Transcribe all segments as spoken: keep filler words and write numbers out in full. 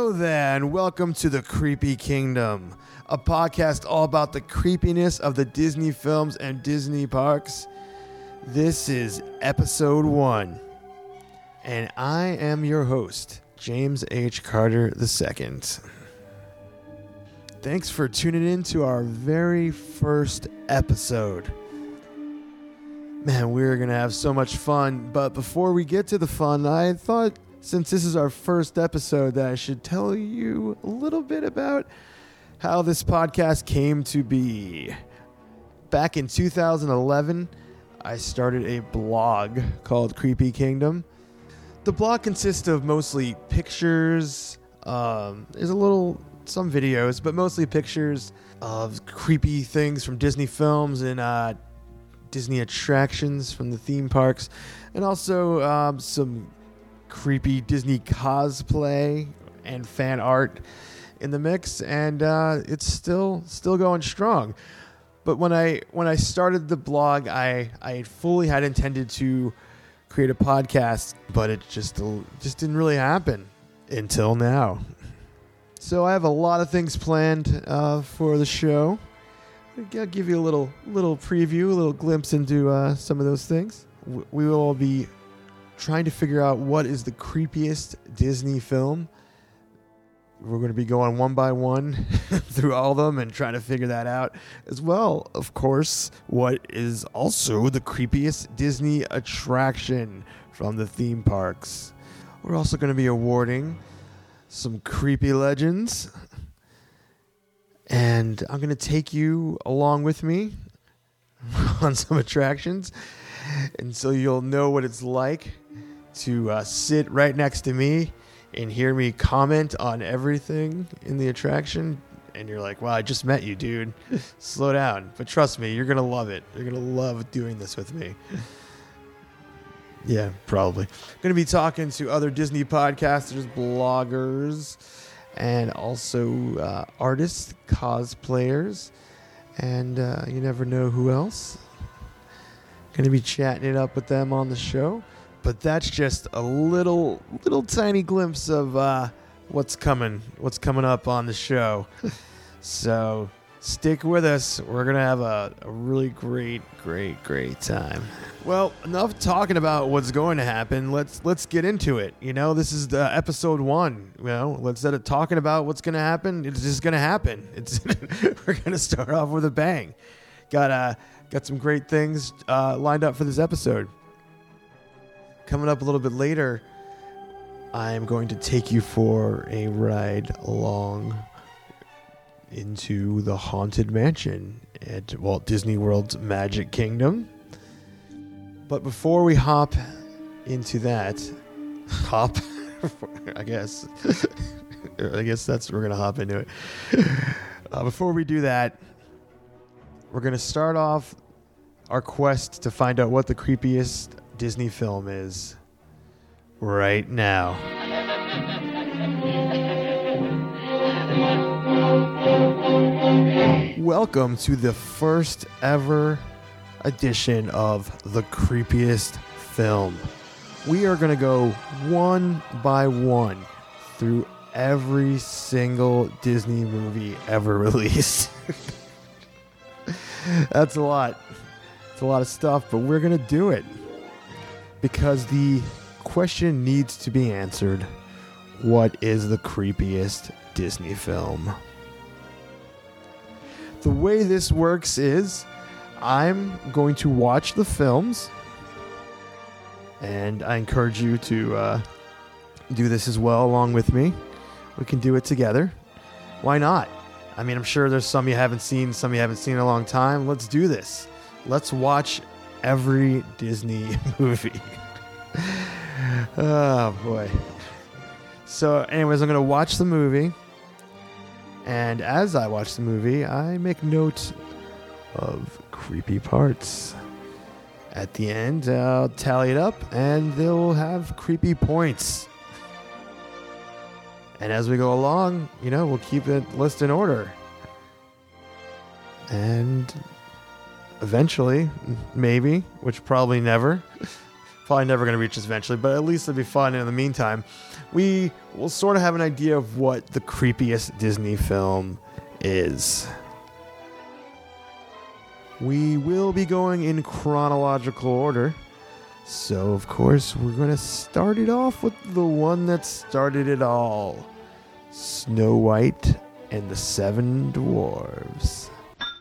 Hello there, and welcome to the Creepy Kingdom, a podcast all about the creepiness of the Disney films and Disney parks. This is episode one, and I am your host, James H. Carter the Second. Thanks for tuning in to our very first episode. Man, we're going to have so much fun, but before we get to the fun, I thought since this is our first episode that I should tell you a little bit about how this podcast came to be. Back in two thousand eleven, I started a blog called Creepy Kingdom. The blog consists of mostly pictures, um, there's a little, some videos, but mostly pictures of creepy things from Disney films and uh, Disney attractions from the theme parks, and also um, some creepy Disney cosplay and fan art in the mix, and uh, it's still still going strong. But when I when I started the blog, I I fully had intended to create a podcast, but it just just didn't really happen until now. So I have a lot of things planned uh, for the show. I'll give you a little little preview, a little glimpse into uh, some of those things. We will be trying to figure out what is the creepiest Disney film. We're going to be going one by one through all of them and trying to figure that out. As well, of course, what is also the creepiest Disney attraction from the theme parks. We're also going to be awarding some creepy legends. And I'm going to take you along with me on some attractions. And so you'll know what it's like to uh, sit right next to me and hear me comment on everything in the attraction. And you're like, wow, I just met you, dude. Slow down. But trust me, you're going to love it. You're going to love doing this with me. Yeah, probably. Going to be talking to other Disney podcasters, bloggers, and also uh, artists, cosplayers, and uh, you never know who else. Going to be chatting it up with them on the show. But that's just a little, little tiny glimpse of uh, what's coming, what's coming up on the show. So stick with us. We're going to have a, a really great, great, great time. Well, enough talking about what's going to happen. Let's let's get into it. You know, this is the episode one. You know, instead of talking about what's going to happen, it's just going to happen. It's we're going to start off with a bang. Got uh, got some great things uh, lined up for this episode. Coming up a little bit later, I am going to take you for a ride along into the Haunted Mansion at Walt Disney World's Magic Kingdom. But before we hop into that, hop, I guess, I guess that's, we're going to hop into it. Uh, before we do that, we're going to start off our quest to find out what the creepiest Disney film is right now. Welcome to the first ever edition of the creepiest film. We are going to go one by one through every single Disney movie ever released. That's a lot. It's a lot of stuff, but we're going to do it because the question needs to be answered. What is the creepiest Disney film? The way this works is I'm going to watch the films, and I encourage you to uh, do this as well along with me. We can do it together. Why not? I mean, I'm sure there's some you haven't seen, some you haven't seen in a long time. Let's do this. Let's watch every Disney movie. Oh, boy. So, anyways, I'm going to watch the movie, and as I watch the movie, I make note of creepy parts. At the end, I'll tally it up, and they'll have creepy points. And as we go along, you know, we'll keep it list in order. And eventually, maybe, which probably never, Probably never going to reach this eventually, but at least it'll be fun. And in the meantime, we will sort of have an idea of what the creepiest Disney film is. We will be going in chronological order. So, of course, we're going to start it off with the one that started it all. Snow White and the Seven Dwarfs.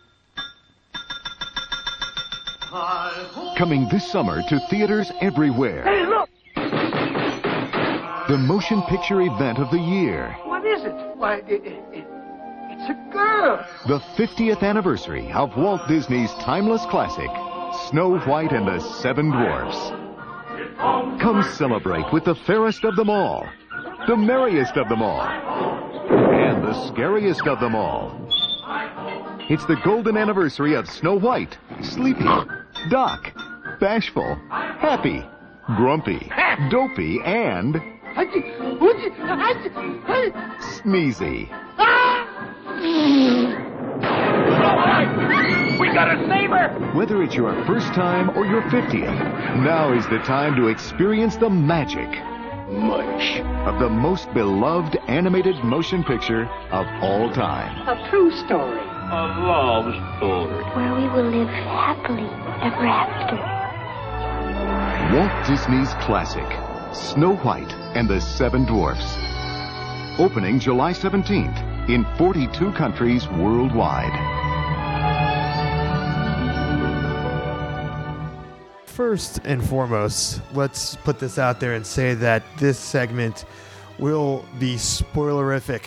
Coming this summer to theaters everywhere. Hey, look! The motion picture event of the year. What is it? Why, it, it, it, it's a girl. The fiftieth anniversary of Walt Disney's timeless classic, Snow White and the Seven Dwarfs. Come celebrate with the fairest of them all, the merriest of them all, and the scariest of them all. It's the golden anniversary of Snow White, Sleepy, Doc, Bashful, Happy, Grumpy, Dopey, and Sneezy. We gotta save her! Whether it's your first time or your fiftieth, now is the time to experience the magic Much. of the most beloved animated motion picture of all time. A true story. A love story. Where we will live happily ever after. Walt Disney's classic, Snow White and the Seven Dwarfs. Opening July seventeenth in forty-two countries worldwide. First and foremost, let's put this out there and say that this segment will be spoilerific.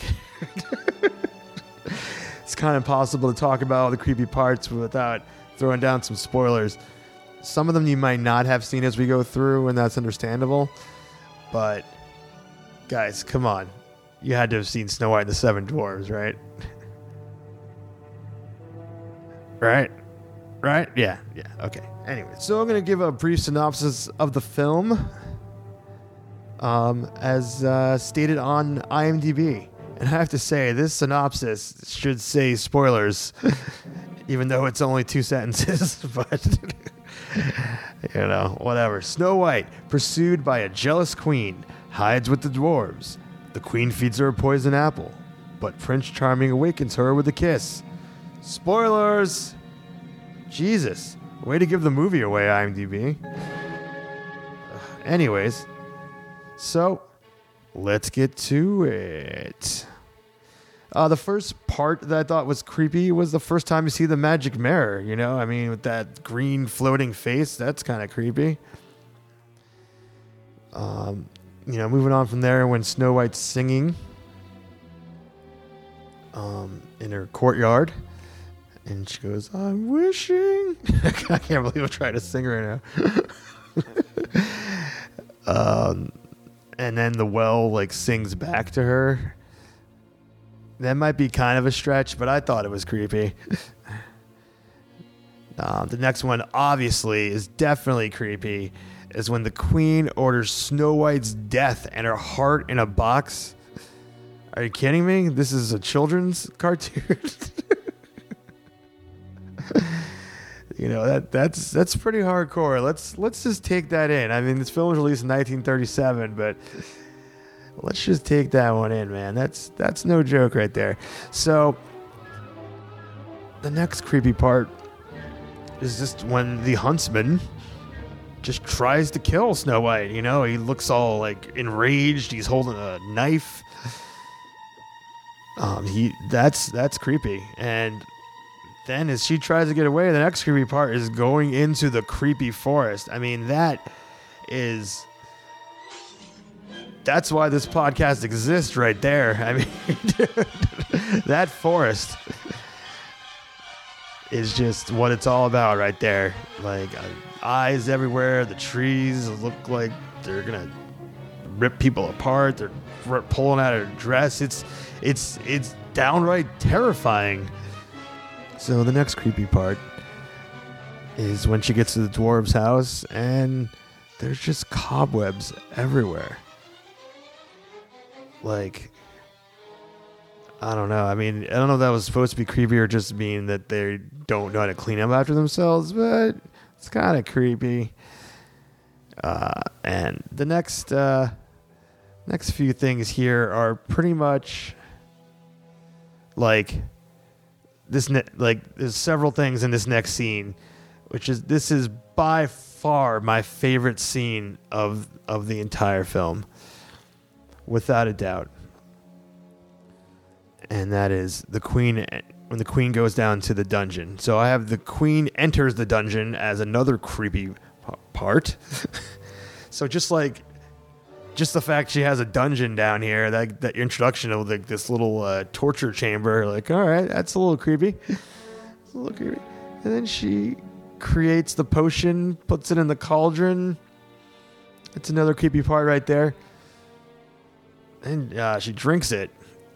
It's kind of impossible to talk about all the creepy parts without throwing down some spoilers. Some of them you might not have seen as we go through, and that's understandable. But, guys, come on. You had to have seen Snow White and the Seven Dwarfs, right? Right? Right? Yeah, yeah, okay. Anyway, so I'm going to give a brief synopsis of the film um, as uh, stated on IMDb. And I have to say, this synopsis should say spoilers, even though it's only two sentences. But, you know, whatever. Snow White, pursued by a jealous queen, hides with the dwarves. The queen feeds her a poison apple, but Prince Charming awakens her with a kiss. Spoilers! Jesus. Way to give the movie away, IMDb. Anyways, so let's get to it. Uh, the first part that I thought was creepy was the first time you see the magic mirror, you know? I mean, with that green floating face, that's kind of creepy. Um, you know, moving on from there, when Snow White's singing um, in her courtyard, and she goes, I'm wishing. I can't believe I'm trying to sing right now. um, and then the well like sings back to her. That might be kind of a stretch, but I thought it was creepy. um, the next one, obviously, is definitely creepy. Is when the queen orders Snow White's death and her heart in a box. Are you kidding me? This is a children's cartoon. You know, that that's that's pretty hardcore. Let's let's just take that in. I mean, this film was released in nineteen thirty-seven, but let's just take that one in, man. That's that's no joke right there. So the next creepy part is just when the huntsman just tries to kill Snow White. You know, he looks all like enraged. He's holding a knife. Um, he that's that's creepy. And then as she tries to get away, the next creepy part is going into the creepy forest. I mean, that is... That's why this podcast exists right there. I mean, dude, that forest is just what it's all about right there. Like, uh, eyes everywhere. The trees look like they're going to rip people apart. They're r- pulling out her dress. It's, it's, it's downright terrifying. So the next creepy part is when she gets to the dwarves' house and there's just cobwebs everywhere. Like, I don't know. I mean, I don't know if that was supposed to be creepy or just mean that they don't know how to clean up after themselves, but it's kind of creepy. Uh, and the next uh, next few things here are pretty much like this. Ne- like there's several things in this next scene, which is this is by far my favorite scene of of the entire film, without a doubt. And that is the queen when the queen goes down to the dungeon. So I have the queen enters the dungeon as another creepy p- part. So just like, just the fact she has a dungeon down here, that that introduction of like this little uh, torture chamber, like, all right, that's a little creepy. It's a little creepy. And then she creates the potion, puts it in the cauldron. It's another creepy part right there. And uh, she drinks it.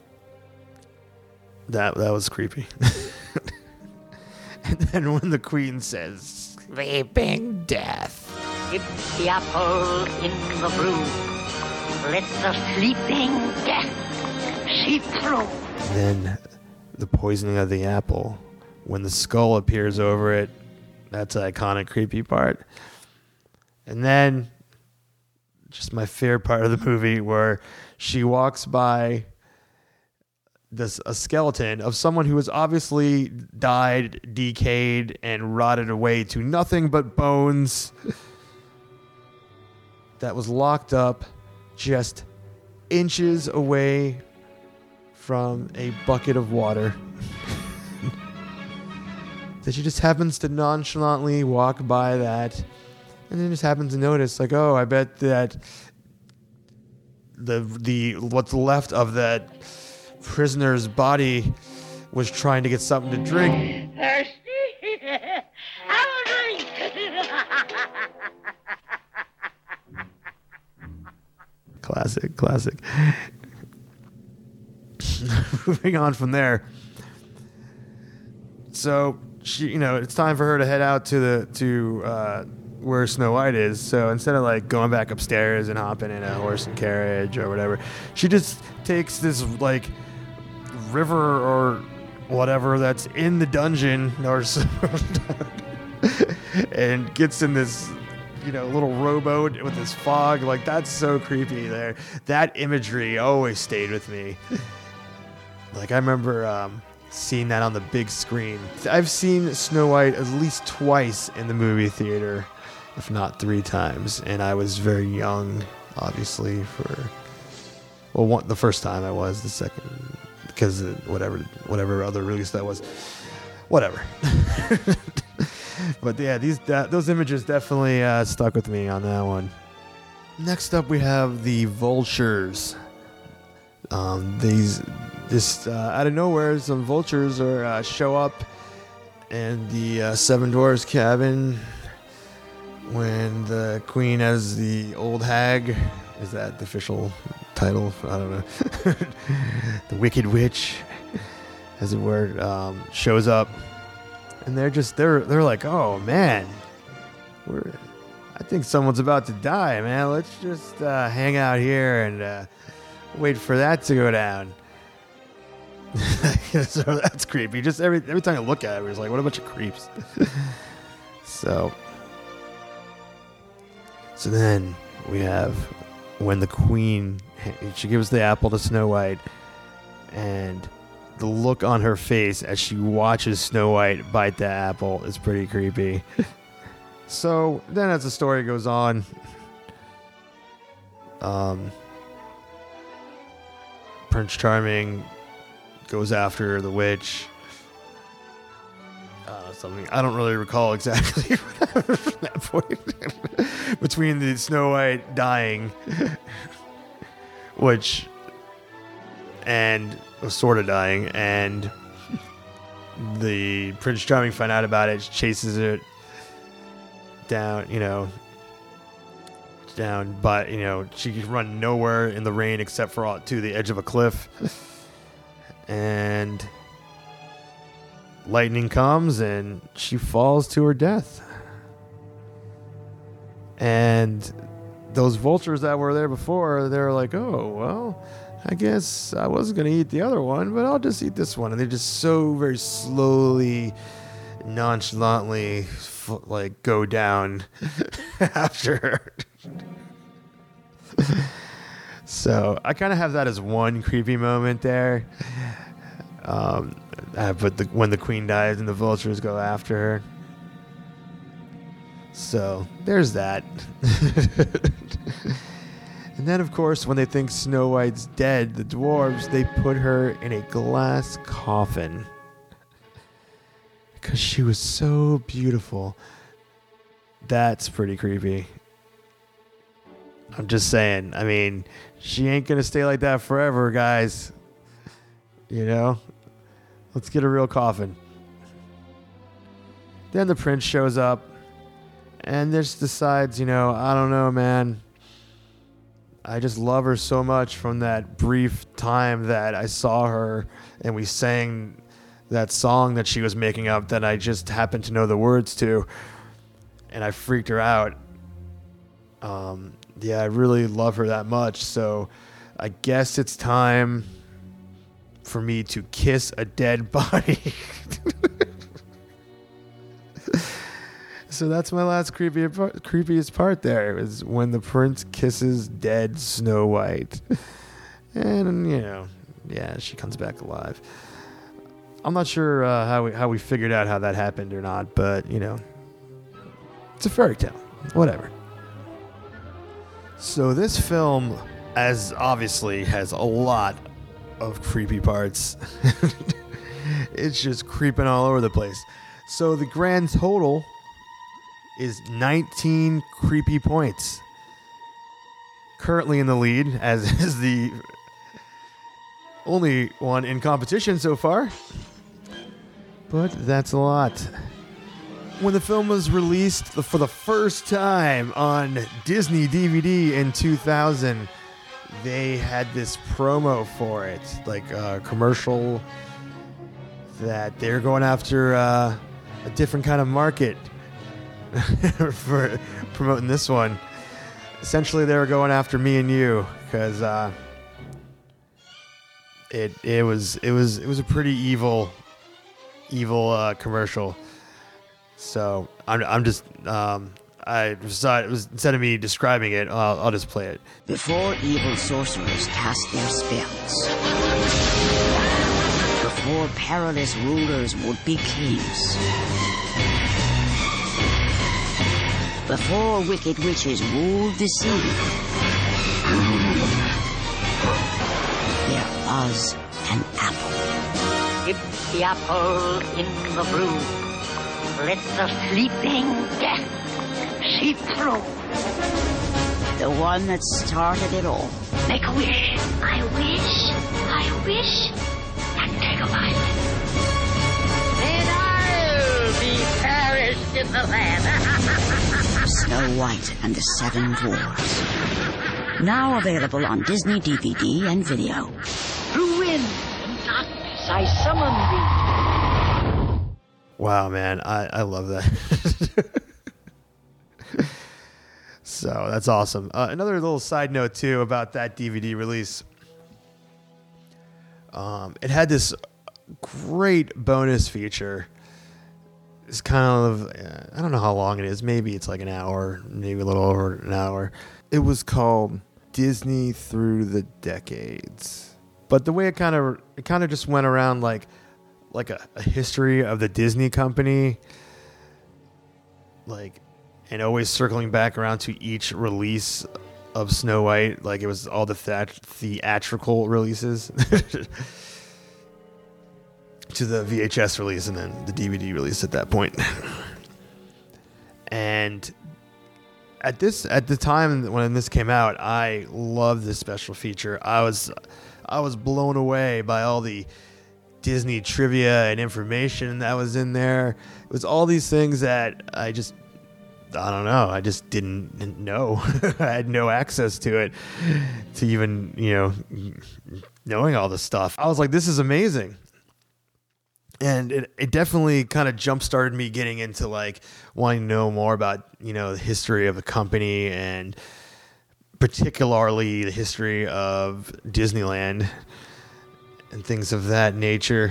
That that was creepy. And then when the queen says, "Sleeping death," Dip the apple in the brew. Let the sleeping death seep through. then the poisoning of the apple, when the skull appears over it, that's an iconic creepy part. And then just my favorite part of the movie where she walks by this a skeleton of someone who has obviously died, decayed, and rotted away to nothing but bones, that was locked up just inches away from a bucket of water. That she just happens to nonchalantly walk by that, and then just happens to notice, like, oh, I bet that the the what's left of that prisoner's body was trying to get something to drink. Thirsty? Have a drink. Classic, classic. Moving on from there. So she, you know, it's time for her to head out to the to uh, where Snow White is. So instead of like going back upstairs and hopping in a horse and carriage or whatever, she just takes this like river or whatever that's in the dungeon or and gets in this, you know, little rowboat with this fog. Like, that's so creepy there. That imagery always stayed with me. Like, I remember um, seeing that on the big screen. I've seen Snow White at least twice in the movie theater, if not three times. And I was very young, obviously, for, well, one, the first time I was, the second, because whatever, whatever other release that was, whatever. But yeah, these that, those images definitely uh, stuck with me on that one. Next up, we have the vultures. Um, these just uh, out of nowhere, some vultures are uh, show up in the uh, Seven Dwarfs cabin when the queen, as the old hag, is that the official title? I don't know. The Wicked Witch, as it were, um, shows up. And they're just, they're they're like, oh, man, we're, I think someone's about to die, man. Let's just uh, hang out here and uh, wait for that to go down. So that's creepy. Just every every time I look at it, it's like, what a bunch of creeps. so, so then we have when the queen, she gives the apple to Snow White, and the look on her face as she watches Snow White bite the apple is pretty creepy. So then as the story goes on, um, Prince Charming goes after the witch. Uh, something I don't really recall exactly from that point. Between the Snow White dying, which, and was sort of dying, and the Prince Charming find out about it, chases it down, you know, down, but, you know, she can run nowhere in the rain except for all, to the edge of a cliff. And lightning comes and she falls to her death. And those vultures that were there before, they're like, oh, well, I guess I was going to eat the other one, but I'll just eat this one. And they just so very slowly, nonchalantly, like, go down after her. So I kind of have that as one creepy moment there. Um, uh, but the, when the queen dies and the vultures go after her. So there's that. And then, of course, when they think Snow White's dead, the dwarves, they put her in a glass coffin. Because she was so beautiful. That's pretty creepy. I'm just saying. I mean, she ain't going to stay like that forever, guys. You know? Let's get a real coffin. Then the prince shows up. And just decides, you know, I don't know, man. I just love her so much from that brief time that I saw her and we sang that song that she was making up that I just happened to know the words to. And I freaked her out. Um, yeah, I really love her that much. So I guess it's time for me to kiss a dead body. So that's my last creepy, creepiest part there, is when the prince kisses dead Snow White. And, you know, yeah, she comes back alive. I'm not sure uh, how we how we figured out how that happened or not, but, you know, it's a fairy tale. Whatever. So this film, as obviously, has a lot of creepy parts. It's just creeping all over the place. So the grand total is nineteen creepy points. Currently in the lead, as is the only one in competition so far. But that's a lot. When the film was released for the first time on Disney D V D in two thousand, they had this promo for it, like a commercial that they're going after uh, a different kind of market. For promoting this one. Essentially, they were going after me and you because uh, it it was it was it was a pretty evil evil uh, commercial. So I'm I'm just um, I decided it was, instead of me describing it, I'll, I'll just play it. Before evil sorcerers cast their spells, before perilous rulers would be kings, before wicked witches ruled the sea, there was an apple. Dip the apple in the brew. Let the sleeping death seep through. The one that started it all. Make a wish. I wish, I wish. And take a bite. Then I'll be perished in the land. Snow White and the Seven Dwarfs. Now available on Disney D V D and video. Through wind and darkness I summon thee. Wow, man, I, I love that. So that's awesome. Uh, another little side note too about that D V D release. Um, it had this great bonus feature. It's kind of, uh, I don't know how long it is. Maybe it's like an hour, maybe a little over an hour. It was called Disney Through the Decades. But the way it kind of, it kind of just went around like, like a, a history of the Disney company. Like, and always circling back around to each release of Snow White. Like it was all the theat- theatrical releases. To the V H S release and then the D V D release at that point. And at this at the time when this came out, I loved this special feature. I was I was blown away by all the Disney trivia and information that was in there. It was all these things that I just I don't know. I just didn't know. I had no access to it to even, you know, knowing all this stuff. I was like, this is amazing. And it, it definitely kind of jump-started me getting into, like, wanting to know more about, you know, the history of the company and particularly the history of Disneyland and things of that nature.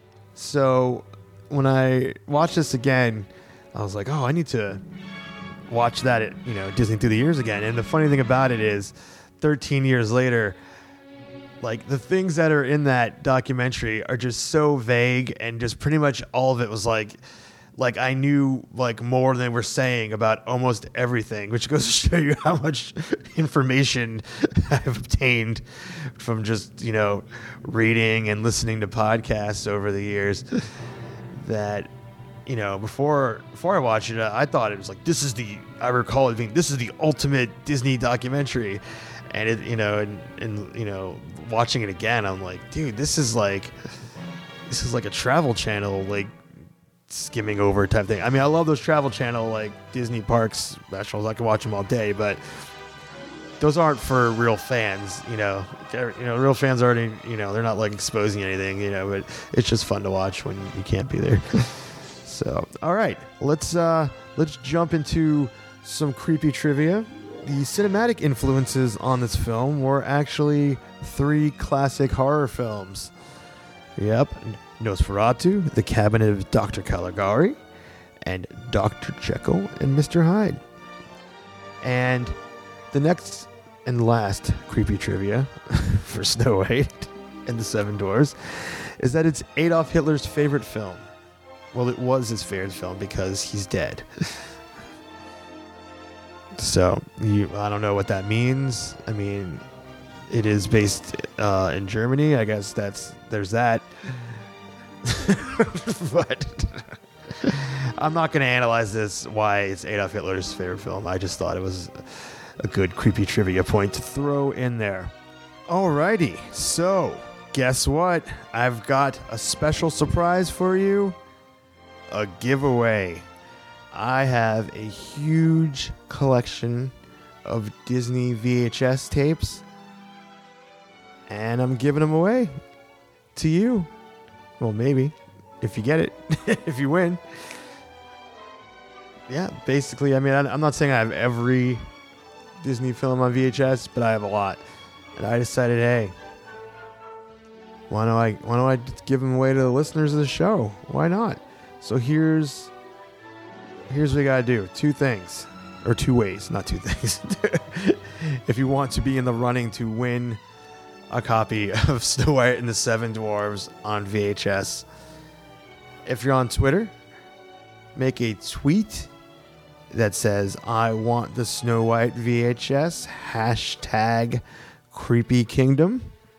So when I watched this again, I was like, oh, I need to watch that at, you know, Disney Through the Years again. And the funny thing about it is, thirteen years later, like the things that are in that documentary are just so vague, and just pretty much all of it was like, like I knew like more than they were saying about almost everything, which goes to show you how much information I've obtained from just, you know, reading and listening to podcasts over the years. That, you know, before before I watched it, I thought it was like, this is the, I recall it being, this is the ultimate Disney documentary. And it, you know, and, and you know, watching it again, I'm like, dude, this is like, this is like a Travel Channel, like, skimming over type thing. I mean, I love those Travel Channel, like, Disney parks specials. I can watch them all day, but those aren't for real fans, you know. You know, real fans already, you know, they're not, like, exposing anything, you know, but it's just fun to watch when you can't be there. So, all right, let's, uh, let's jump into some creepy trivia. The cinematic influences on this film were actually three classic horror films. Yep, Nosferatu, The Cabinet of Doctor Caligari, and Doctor Jekyll and Mister Hyde. And the next and last creepy trivia for Snow White and the Seven Dwarfs is that it's Adolf Hitler's favorite film. Well, it was his favorite film because he's dead. So, you, I don't know what that means. I mean, it is based uh, in Germany. I guess that's there's that. But I'm not going to analyze this, why it's Adolf Hitler's favorite film. I just thought it was a good creepy trivia point to throw in there. Alrighty, so guess what? I've got a special surprise for you. A giveaway. I have a huge collection of Disney V H S tapes, and I'm giving them away to you. Well, maybe, if you get it, if you win. Yeah, basically, I mean, I'm not saying I have every Disney film on V H S, but I have a lot. And I decided, hey, why don't I, why don't I just give them away to the listeners of the show? Why not? So here's... Here's what you gotta do. Two things. Or two ways, not two things. If you want to be in the running to win a copy of Snow White and the Seven Dwarfs on V H S, if you're on Twitter, make a tweet that says, I want the Snow White V H S, hashtag Creepy Kingdom.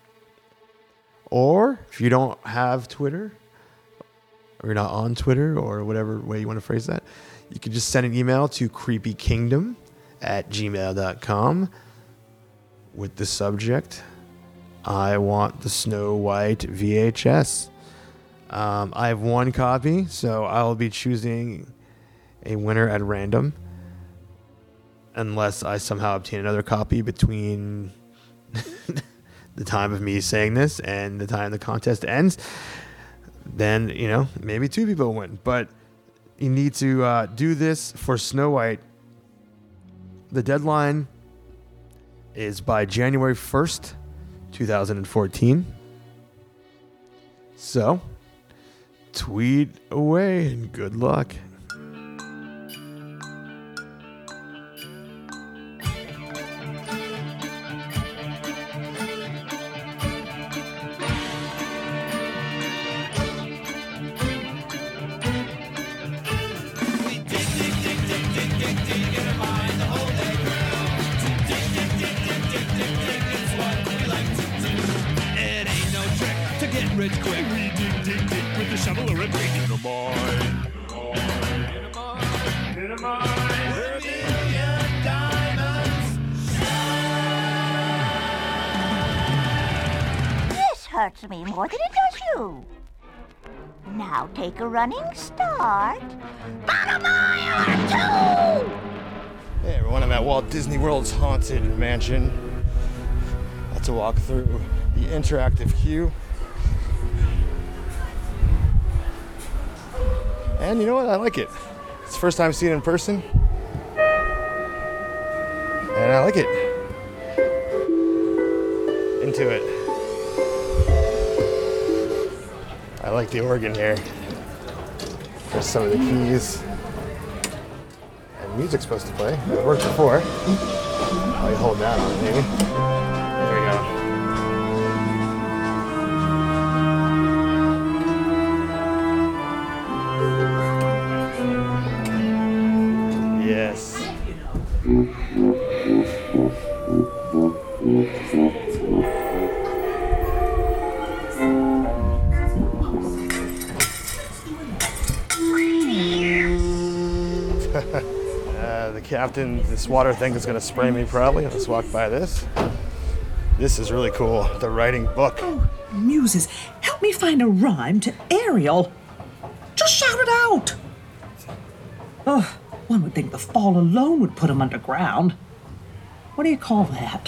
Or if you don't have Twitter, or you're not on Twitter, or whatever way you want to phrase that, you can just send an email to creepykingdom at gmail dot com with the subject, I want the Snow White V H S. Um, I have one copy, so I'll be choosing a winner at random, unless I somehow obtain another copy between the time of me saying this and the time the contest ends. Then, you know, maybe two people win. But you need to uh, do this for Snow White. The deadline is by January first, twenty fourteen. So, tweet away and good luck. Hurts me more than it does you. Now take a running start. About a mile or two! Hey everyone, I'm at Walt Disney World's Haunted Mansion. About to walk through the interactive queue. And you know what? I like it. It's the first time seeing it in person. And I like it. Into it. I like the organ here. There's some of the keys. And music's supposed to play. It worked before. Oh, you hold that on it, maybe. There we go. Yes. uh, the captain, this water thing is going to spray me probably. Let's walk by this. This is really cool. The writing book. Oh, muses, help me find a rhyme to Ariel. Just shout it out. Oh, one would think the fall alone would put him underground. What do you call that?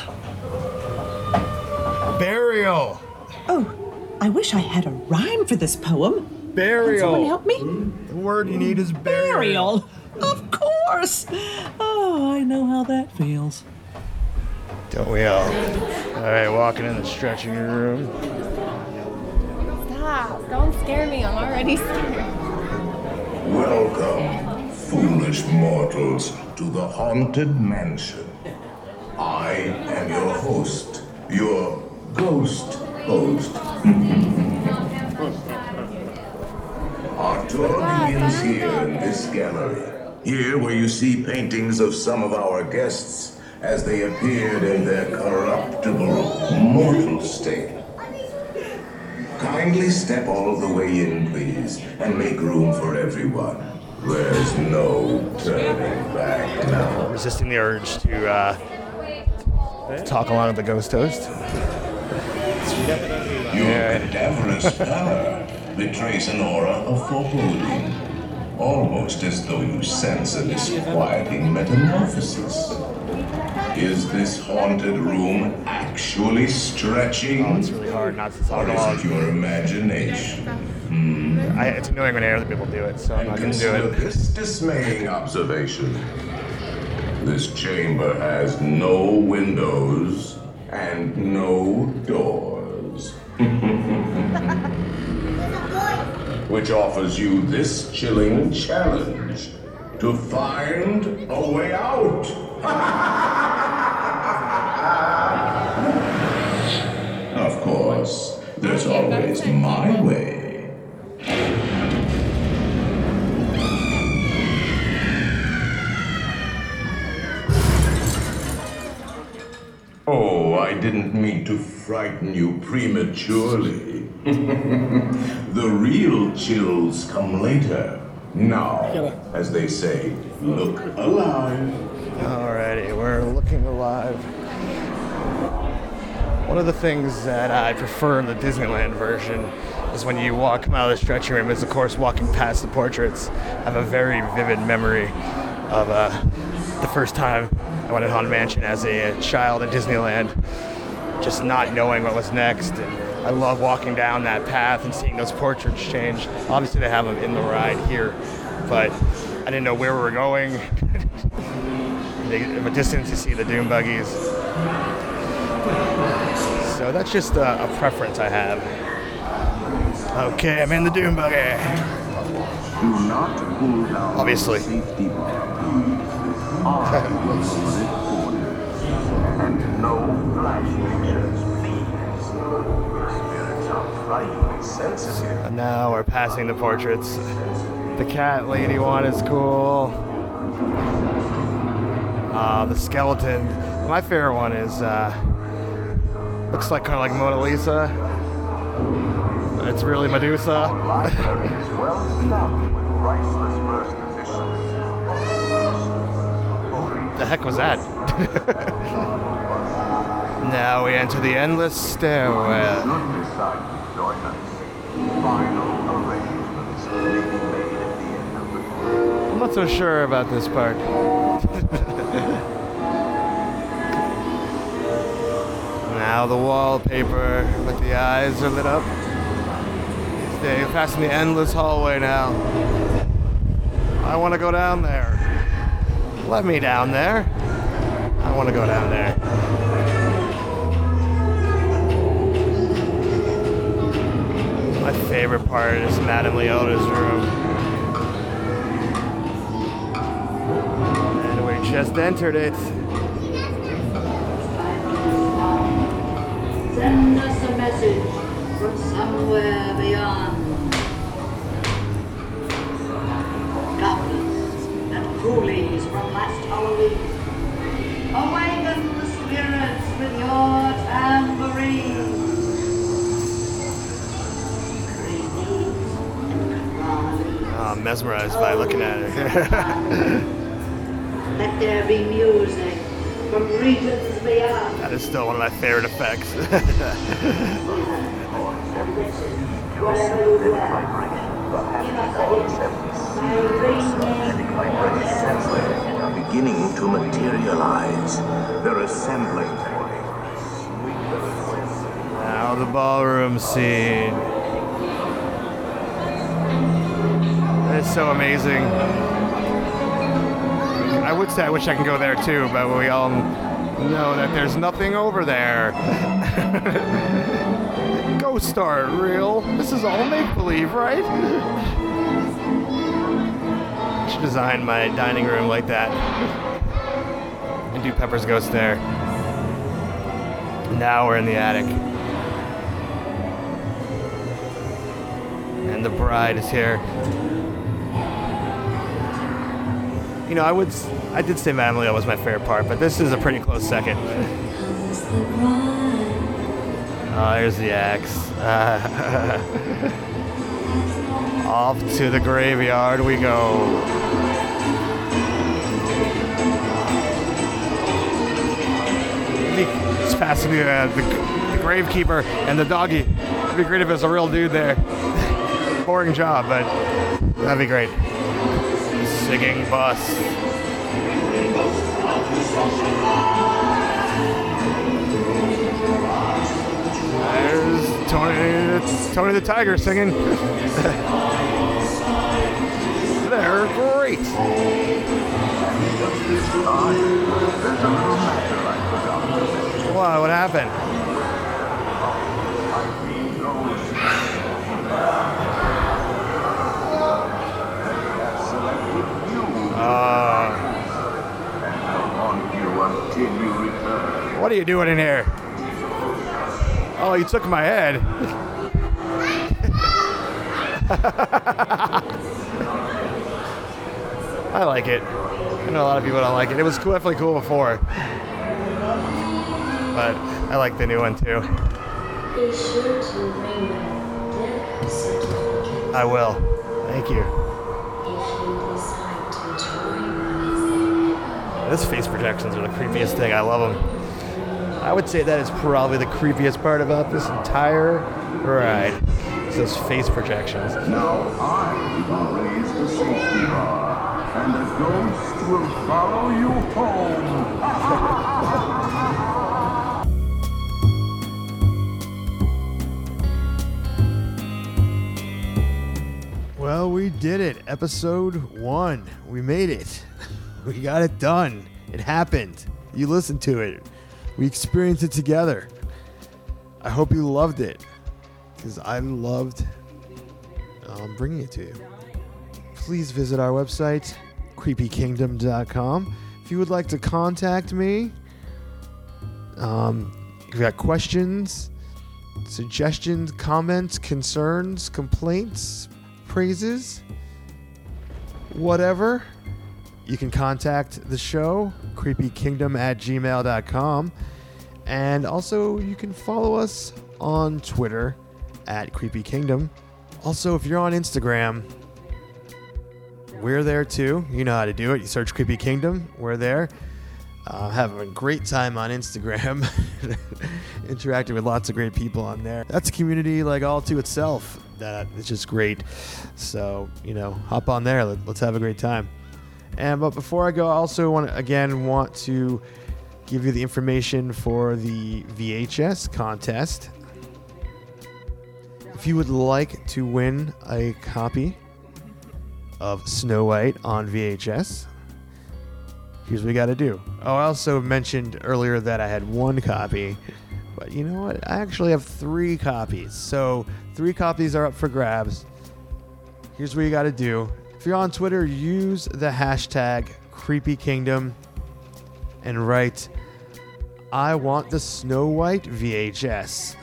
Burial. Oh, I wish I had a rhyme for this poem. Burial. Can someone help me? The word you need is burial. Burial. Of course. Oh, I know how that feels. Don't we all? All right, walking in the stretching room. Stop. Don't scare me. I'm already scared. Welcome, foolish mortals, to the Haunted Mansion. I am your host, your ghost host. Our tour begins here in this gallery. Here where you see paintings of some of our guests as they appeared in their corruptible, mortal state. Kindly step all the way in, please, and make room for everyone. There's no turning back now. Resisting the urge to uh, talk along with the ghost host. Your cadaverous pallor betrays an aura of foreboding, almost as though you sense a disquieting metamorphosis. Is this haunted room actually stretching? Oh, it's really hard not to talk or along. is it your imagination? Hmm. I, it's annoying when other people do it, so I'm And not going to do consider it. this dismaying observation. This chamber has no windows and no doors. Which offers you this chilling challenge to find a way out. Of course, there's always my way. Oh, I didn't mean to frighten you prematurely. The real chills come later. Now, as they say, look alive. Alrighty, we're looking alive. One of the things that I prefer in the Disneyland version is when you walk come out of the stretching room is, of course, walking past the portraits. I have a very vivid memory of uh, the first time I went to Haunted Mansion as a child at Disneyland, just not knowing what was next. And I love walking down that path and seeing those portraits change. Obviously, they have them in the ride here, but I didn't know where we were going. In the distance, you see the dune buggies. So that's just a, a preference I have. Okay, I'm in the dune buggy. Do not pull down Obviously. safety button. I will lower it for you. And no flash pictures, please. Spirits are frighteningly sensitive. And now we're passing the portraits. The cat lady one is cool. Uh, the skeleton. My favorite one is, uh, looks like kind of like Mona Lisa. It's really Medusa. Library is well stocked with priceless first editions. The heck was that? Now we enter the endless stairwell. Should decide to join us. Final arrangements may be made at the end of the tour. I'm not so sure about this part. Now the wallpaper with the eyes are lit up. They're passing the endless hallway now. I want to go down there. Let me down there. I want to go down there. My favorite part is Madame Leota's room. just entered it. Send us a message from somewhere beyond. Goblins and coolies from last Halloween, awaken the spirits with your tambourines. Oh, I'm mesmerized by looking at her. Let there be music from regions beyond. That is still one of my favorite effects. Are beginning to materialize. They're assembling. Now the ballroom scene. It's so amazing. I would say I wish I could go there too, but we all know that there's nothing over there. Ghost Star, real? This is all make-believe, right? I should design my dining room like that. And do Pepper's Ghost there. Now we're in the attic. And the bride is here. You know, I would, I did say Madame Leota was my favorite part, but this is a pretty close second. Oh, there's the axe. Uh, off to the graveyard we go. It's passing the, uh, the, the gravekeeper and the doggy. It'd be great if it was a real dude there. Boring job, but that'd be great. Singing bus. There's Tony, Tony the Tiger singing. They're great. Wow, what happened? Uh, what are you doing in here? Oh, you took my head. I like it. I know a lot of people don't like it. It was cool, definitely cool before. But I like the new one too. Be sure to bring that death certificate. I will. Thank you. This face projections are the creepiest thing. I love them. I would say that is probably the creepiest part about this entire ride. It's those face projections. Now I will raise the safety bar, and the ghost will follow you home. Well, we did it. Episode one. We made it. We got it done. It happened. You listened to it. We experienced it together. I hope you loved it, because I loved um, bringing it to you. Please visit our website, creepy kingdom dot com. If you would like to contact me, um, if you got questions, suggestions, comments, concerns, complaints, praises, whatever, you can contact the show, creepy kingdom at gmail dot com. And also, you can follow us on Twitter at creepykingdom. Also, if you're on Instagram, we're there too. You know how to do it. You search Creepy Kingdom. We're there. Uh, having a great time on Instagram. Interacting with lots of great people on there. That's a community like all to itself. That it's just great. So, you know, hop on there. Let, let's have a great time. And but before I go, I also want to, again want to give you the information for the V H S contest. If you would like to win a copy of Snow White on V H S, here's what you got to do. Oh, I also mentioned earlier that I had one copy, but you know what? I actually have three copies. So three copies are up for grabs. Here's what you got to do. If you're on Twitter, use the hashtag CreepyKingdom. and write, "I want the Snow White V H S."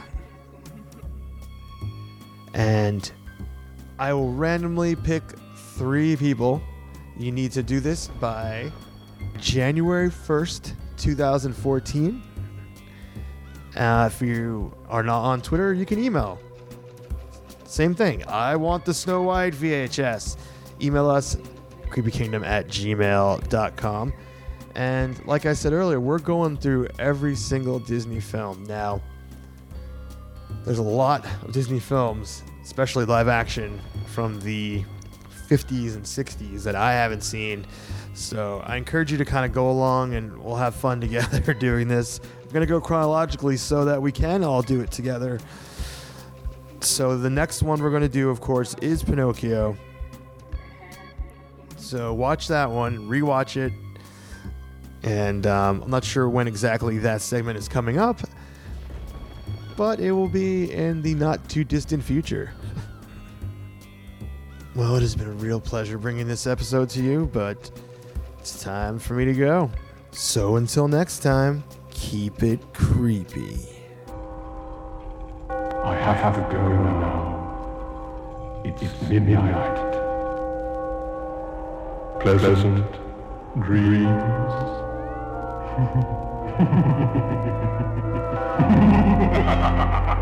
And I will randomly pick three people. You need to do this by January first, twenty fourteen. Uh, if you are not on Twitter, you can email. Same thing. I want the Snow White V H S. Email us, creepykingdom at gmail dot com. And like I said earlier, we're going through every single Disney film. Now, there's a lot of Disney films, especially live action, from the fifties and sixties that I haven't seen. So I encourage you to kind of go along and we'll have fun together doing this. I'm going to go chronologically so that we can all do it together. So the next one we're going to do, of course, is Pinocchio. So watch that one, rewatch it. And um, I'm not sure when exactly that segment is coming up, but it will be in the not too distant future. Well, it has been a real pleasure bringing this episode to you, but it's time for me to go. So until next time, keep it creepy. I have to go now. It's midnight. Pleasant dreams. Ha ha ha ha ha!